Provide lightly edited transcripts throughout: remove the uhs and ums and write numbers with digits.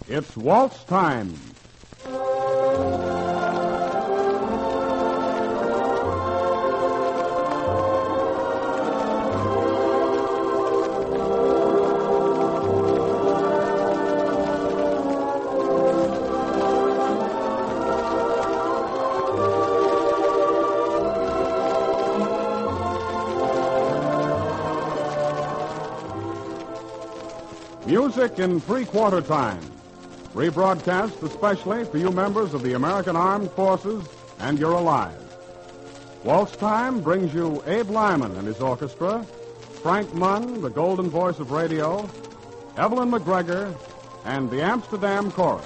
It's waltz time. Music in three-quarter time. Rebroadcast especially for you members of the American Armed Forces and you're alive. Waltz Time brings you Abe Lyman and his orchestra, Frank Munn, the golden voice of radio, Evelyn McGregor, and the Amsterdam Chorus.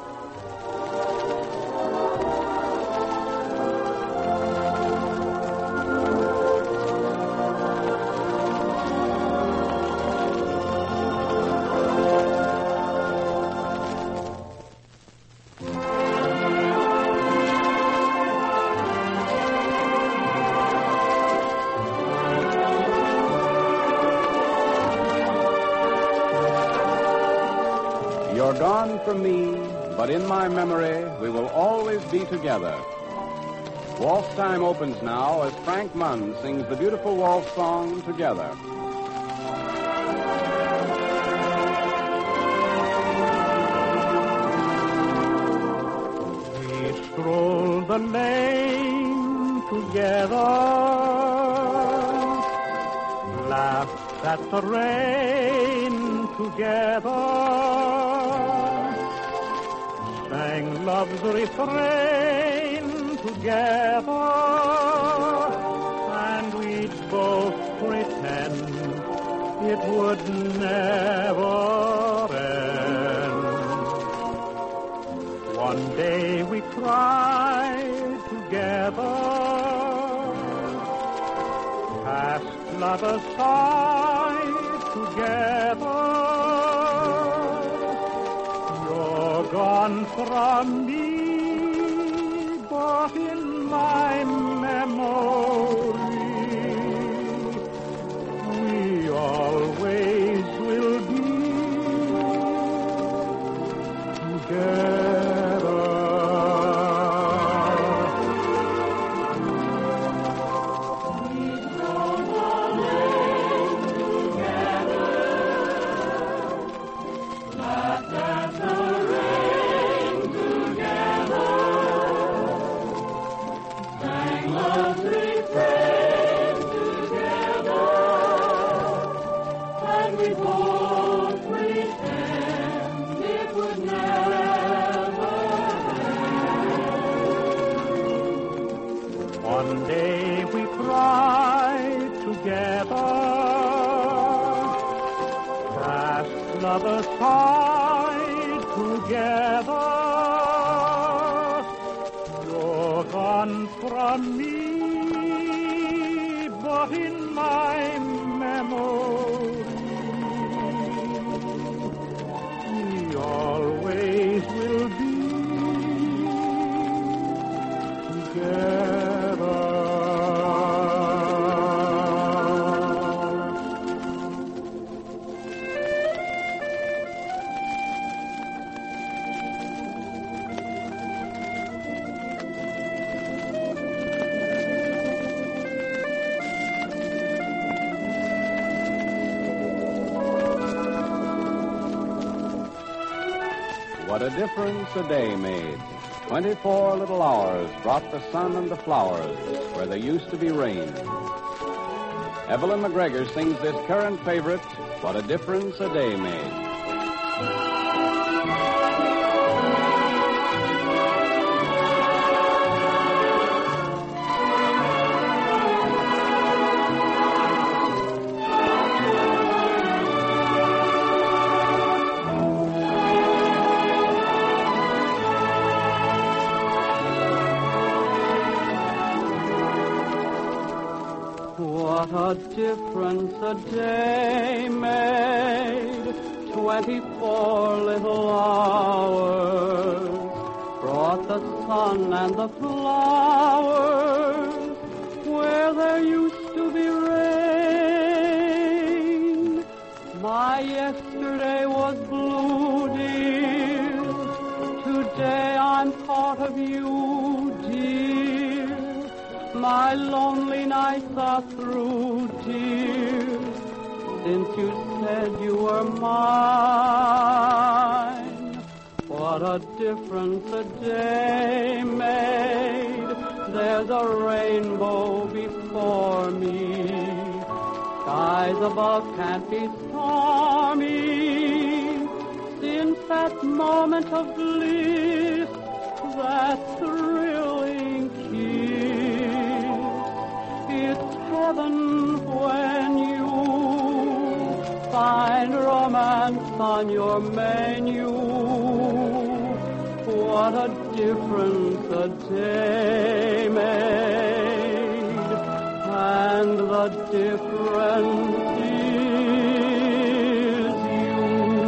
You're gone from me, but in my memory we will always be together. Waltz Time opens now as Frank Munn sings the beautiful waltz song, Together. We strolled the lane together, laughed at the rain together, sang love's refrain together, and we'd both pretend it would never end. One day we cried together, past lovers' side together. You're gone from me, but in my memory we always will be together. One day we cried together, past lovers' side together. You're gone from me, but in my memory we always will be together. What a difference a day made. 24 little hours brought the sun and the flowers where there used to be rain. Evelyn McGregor sings this current favorite, What a Difference a Day Made. What a difference a day made, 24 little hours brought the sun and the flowers where there used to be rain. My yesterday was blue, dear, thought of you, dear. My lonely nights are through, dear, since you said you were mine. What a difference a day made. There's a rainbow before me. Skies above can't be stormy. Since that moment of bliss, that thrilling kiss, it's heaven when you find romance on your menu. What a difference a day made, and the difference is you.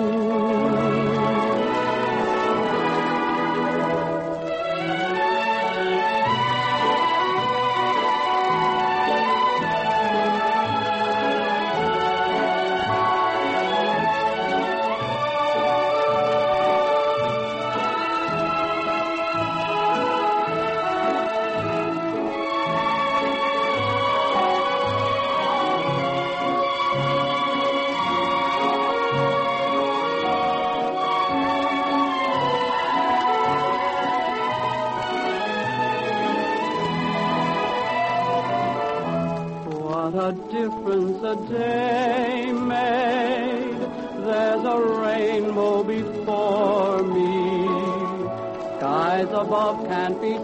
What a difference a day made. There's a rainbow before me. Skies above can't be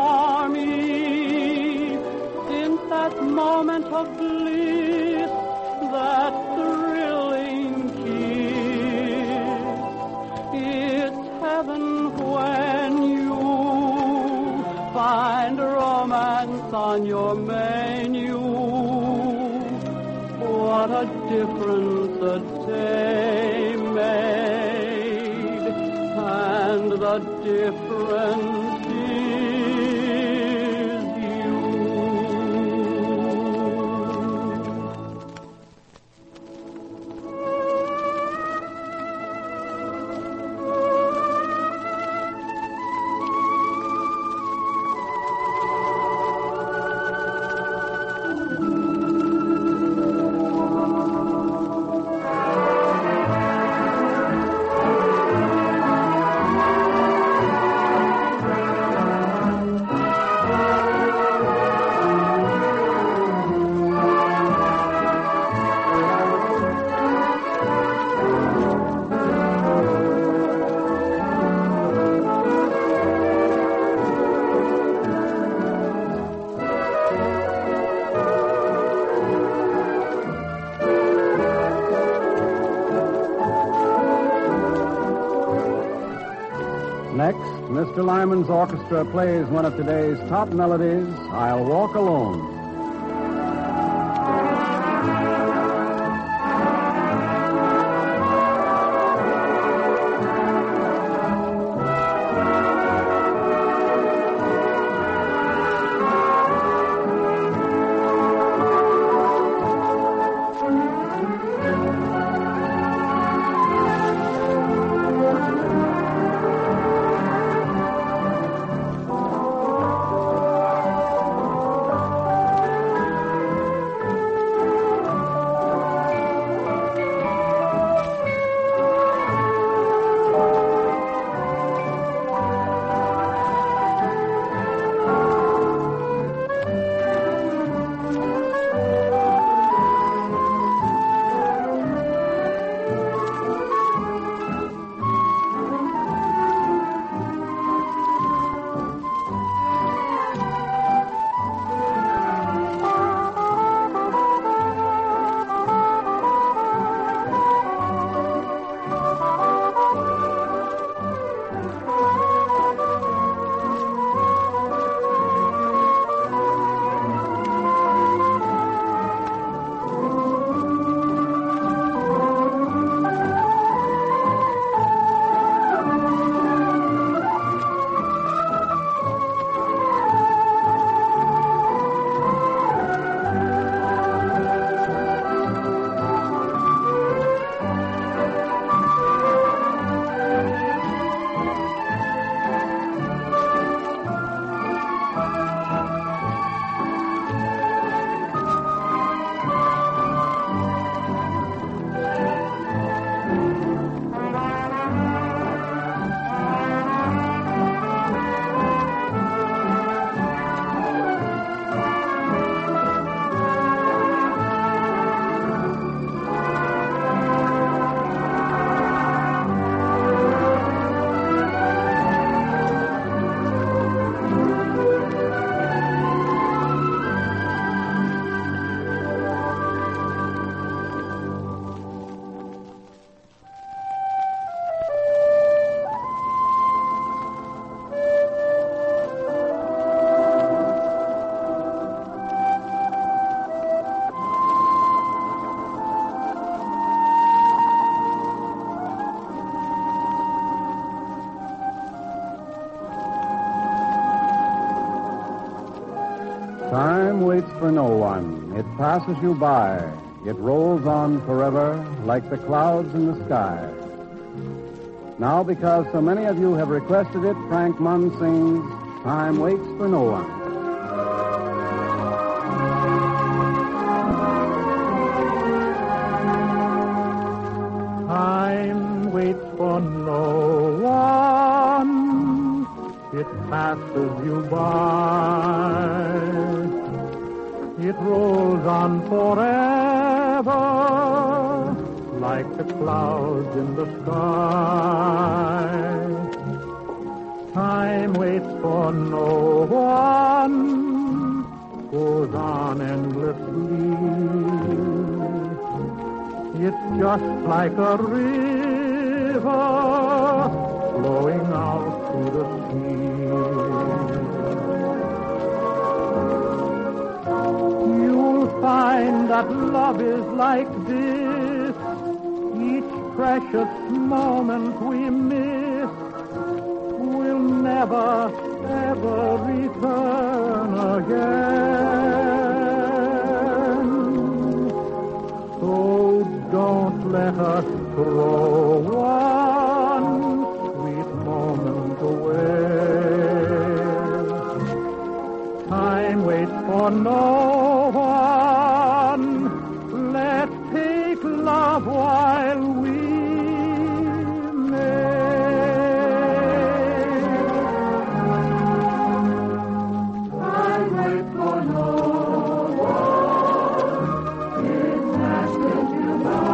stormy. Since that moment of bliss, that thrilling kiss, it's heaven when you find romance on your menu. What a difference a day made, and the difference is you. Next, Mr. Lyman's orchestra plays one of today's top melodies, I'll Walk Alone. Time waits for no one. It passes you by. It rolls on forever like the clouds in the sky. Now, because so many of you have requested it, Frank Munn sings Time Waits for No One. Time waits for no one. It passes you by. It rolls on forever like the clouds in the sky. Time waits for no one, goes on endlessly. It's just like a river flowing out to the sea. You'll find that love is like this. Each precious moment we miss will never, ever return again. So don't let us throw one sweet moment away. Time waits for no one. Let's take love while we may. Time waits for no one. It passes you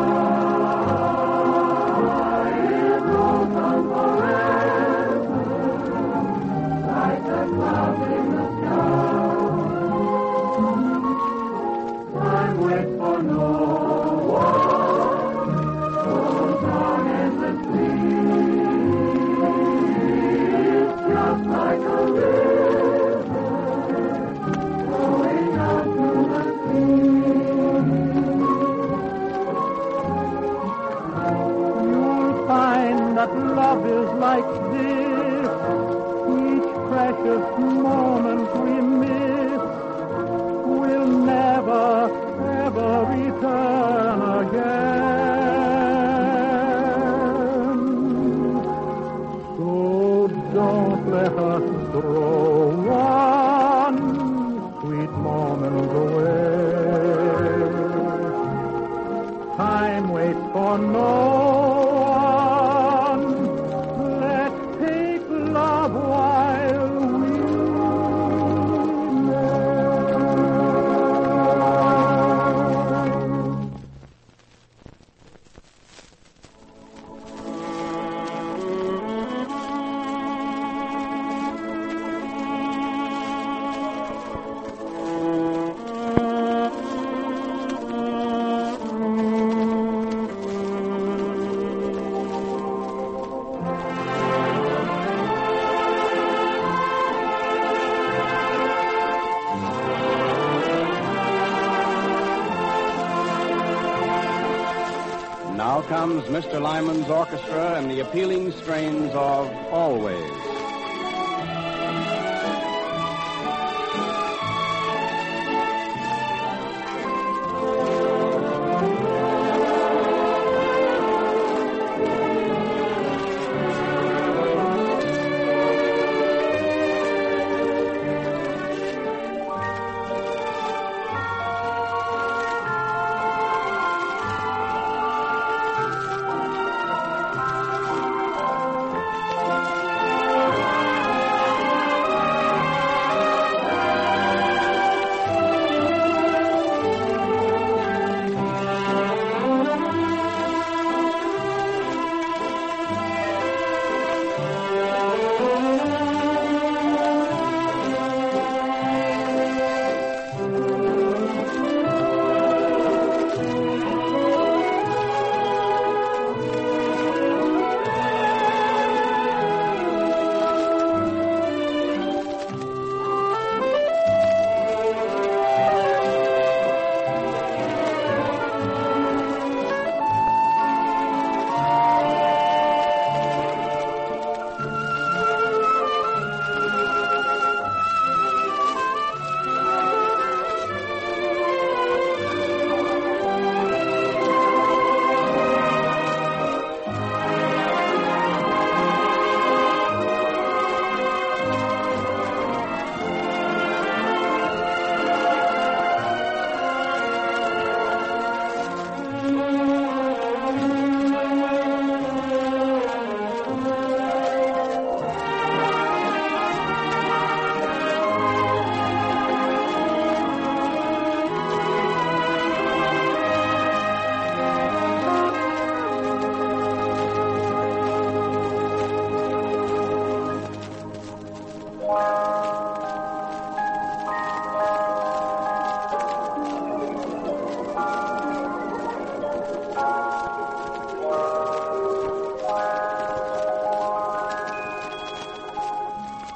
by. It rolls on forever like the clouds in the sky. Time waits for no one, goes on endlessly. It's just like a river flowing out to the sea. You'll find that love is like this. Each precious moment we miss will never, ever return again. So don't let us throw one sweet moment away. Time waits for no one. Let's take love while we may. Now comes Mr. Lyman's orchestra and the appealing strains of Always.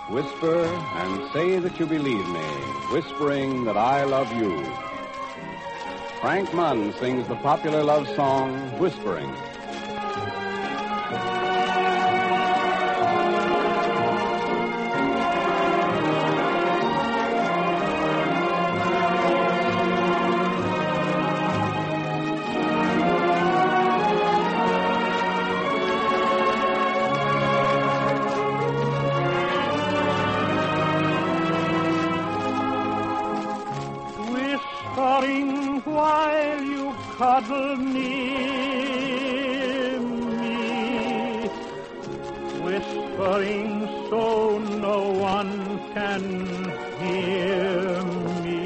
Whisper and say that you believe me, whispering that I love you. Frank Munn sings the popular love song, Whispering. Whispering while you cuddle near me, whispering so no one can hear me.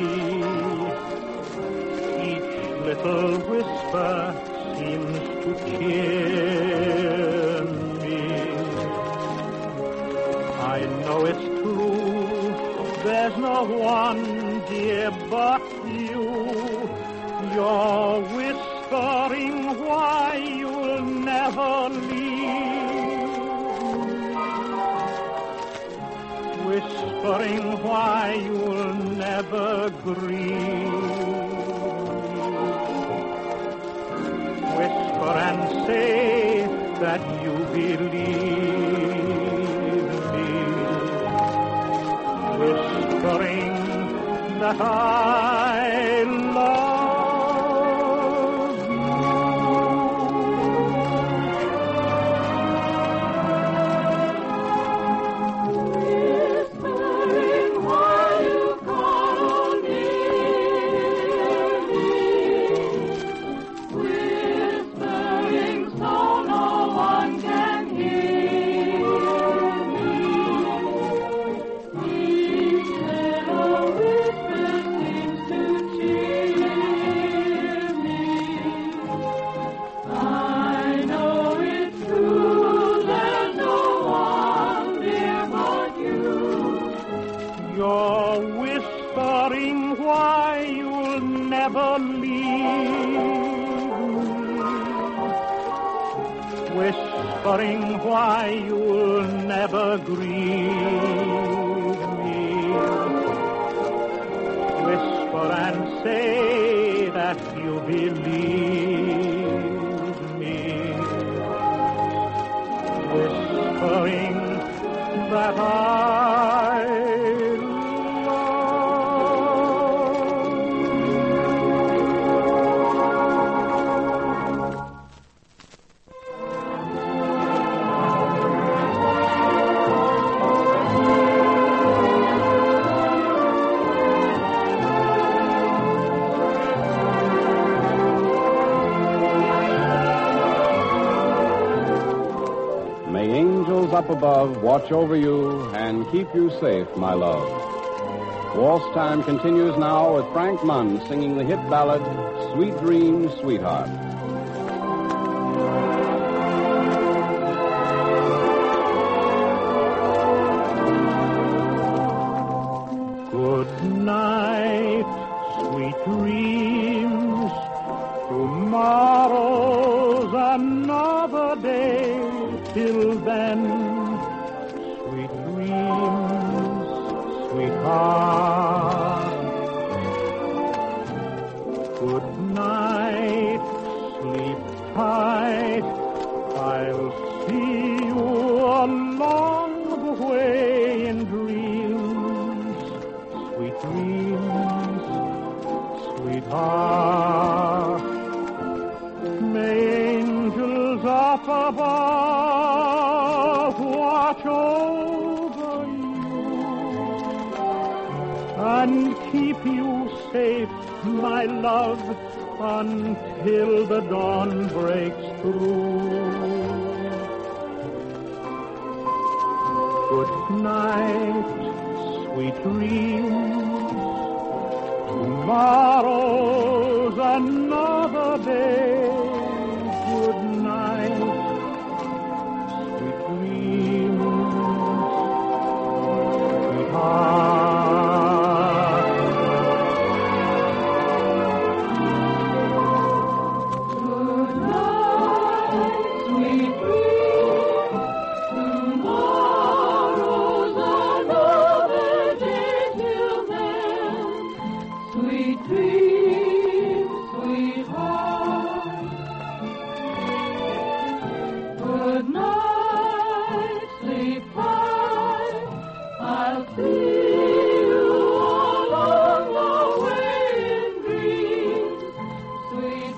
Each little whisper seems to cheer me. I know it's true, there's no one, dear, but you. You're whispering why you'll never leave. Whispering why you'll never grieve. Whisper and say that you believe me. Whispering that I love you. Whispering while you call near me, whispering so no one can hear me. Each little whisper seems to cheer me. I know it's true, there's no one dear but you. You're whispering why you'll never leave me. Whispering why you'll never grieve me. Whisper and say that you believe me. Whispering that I May angels up above watch over you and keep you safe, my love. Waltz Time continues now with Frank Munn singing the hit ballad, Sweet Dreams, Sweetheart. Good night, sweet dreams. Tomorrow's another day. Till then, sweet dreams, sweetheart. Good night, sleep tight. I'll see you along the way in dreams, sweet dreams, sweetheart. May angels up above watch over you and keep you safe, my love, until the dawn breaks through. Good night, sweet dreams. Tomorrow's another day. Good night, sweet dreams, sweetheart. Good night, sweet dreams. Tomorrow's another See you all on the way in dreams, sweet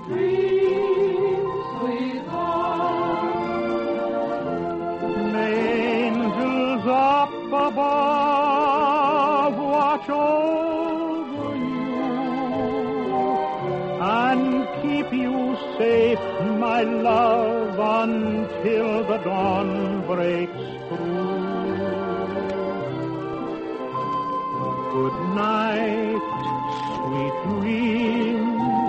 sweetheart. May angels up above watch over you and keep you safe, my love, until the dawn breaks through. Good night, sweet dreams.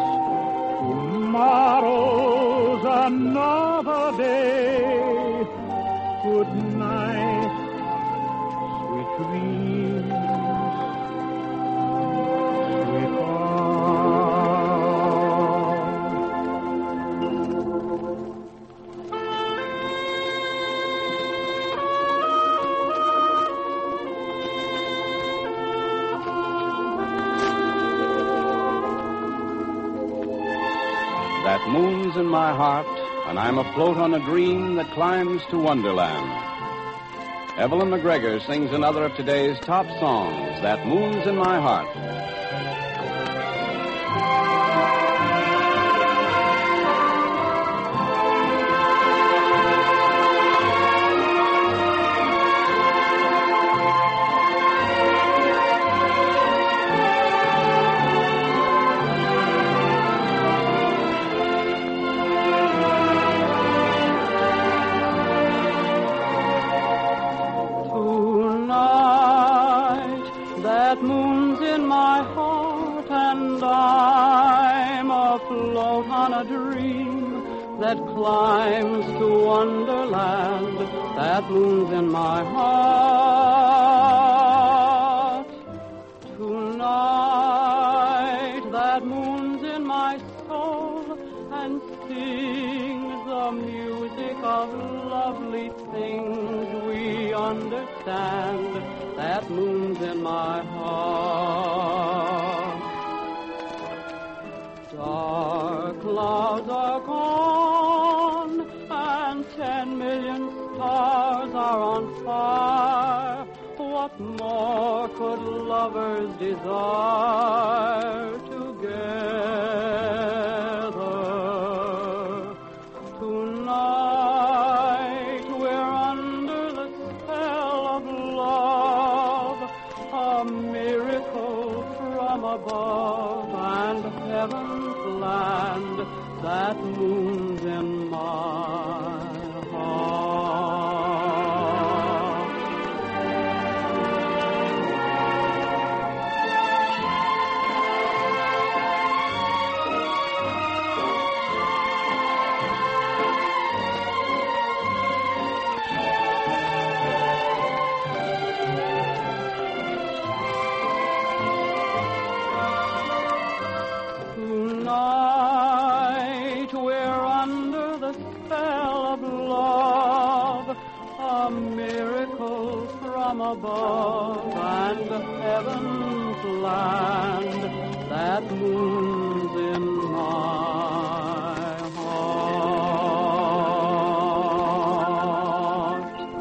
Tomorrow's another day. Good night, sweet dreams, That moon's in my heart, and I'm afloat on a dream that climbs to Wonderland. Evelyn McGregor sings another of today's top songs, That Moon's in My Heart. That moon's in my heart, and I'm afloat on a dream that climbs to Wonderland. That moon's in my heart. Tonight, that moon's in my soul and sings the music of lovely things we understand. That moon's in my heart. Dark clouds are gone, and 10 million stars are on fire. What more could lovers desire together? Tonight we're under the spell of love, a miracle from above, and heaven's land. That moon's in my heart. Tonight we're under the spell of love, a miracle from above, and heaven's land. That moon's in my heart.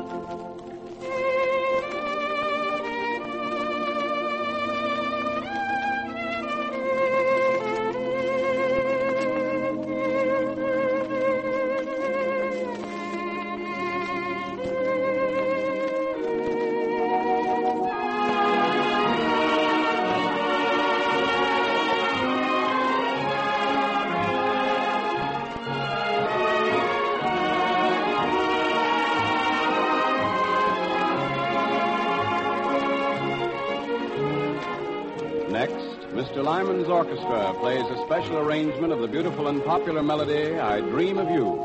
Next, Mr. Lyman's orchestra plays a special arrangement of the beautiful and popular melody, I Dream of You.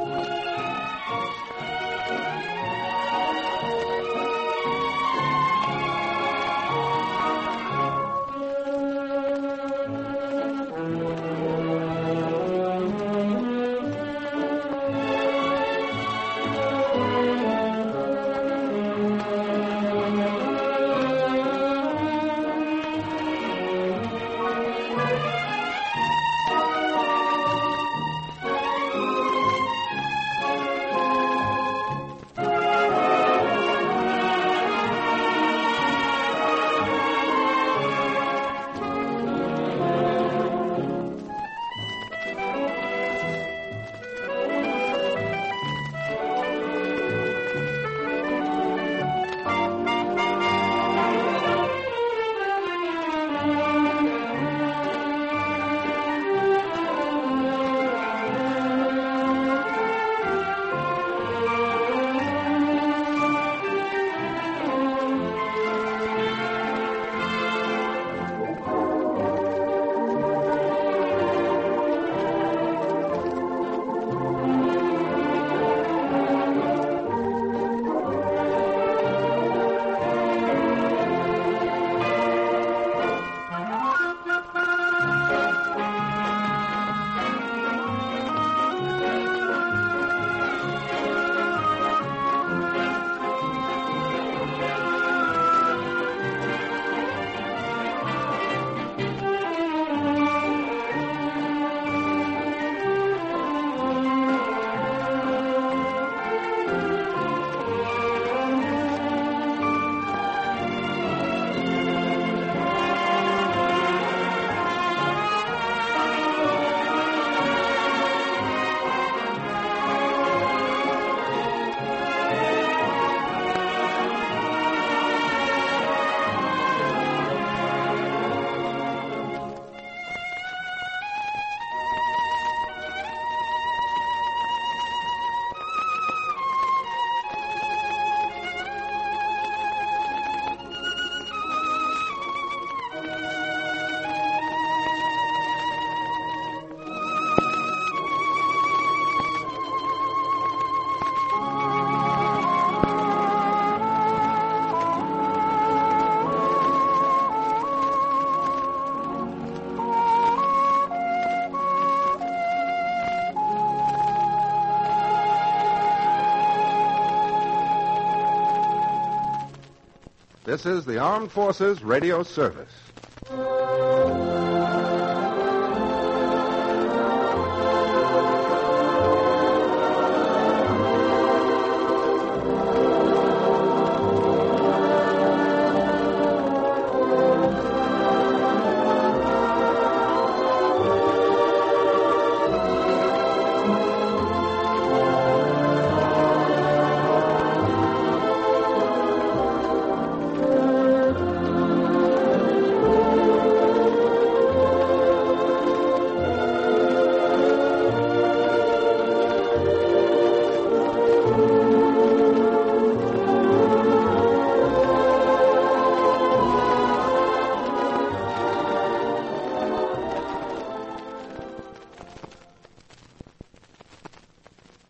This is the Armed Forces Radio Service.